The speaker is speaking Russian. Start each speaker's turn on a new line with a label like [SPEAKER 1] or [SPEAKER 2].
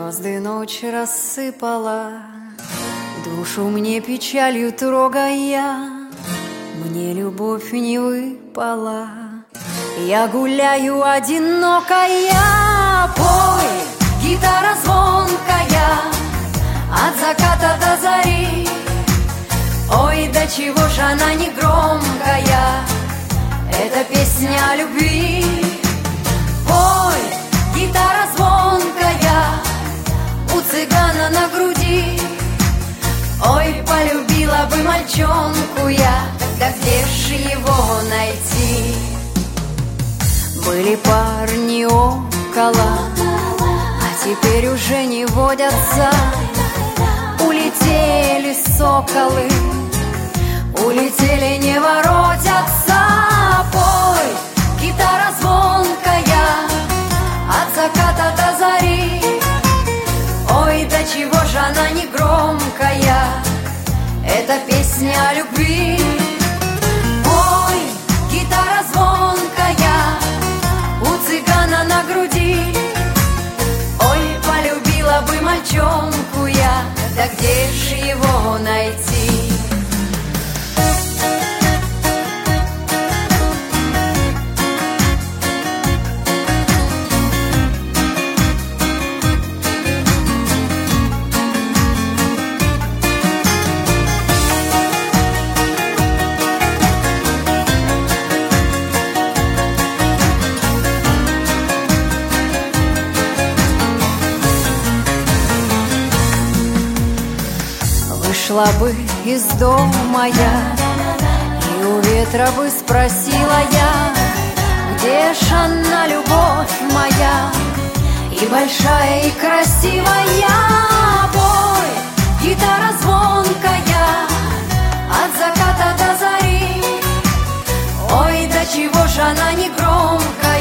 [SPEAKER 1] Звезды ночь рассыпала, душу мне печалью трогая. Мне любовь не выпала, я гуляю одинокая. Пой, гитара звонкая, от заката до зари. Ой, до чего ж она не громкая, это песня о любви. Пой, гитара звонкая, у цыгана на груди. Ой, полюбила бы мальчонку я, да где ж его найти? Были парни около, а теперь уже не водятся. Улетели соколы, улетели, не воротятся. Пой, гитара звонкая, от заката до зари. Ой, до чего ж она не громкая, это песня о любви. Ой, гитара звонкая, у цыгана на груди. Ой, полюбила бы мальчонку я, да где ж его найти? Вышла бы из дома я, и у ветра бы спросила я, где ж она, любовь моя, и большая, и красивая. Пой, гитара звонкая, от заката до зари. Ой, до чего ж она не громкая,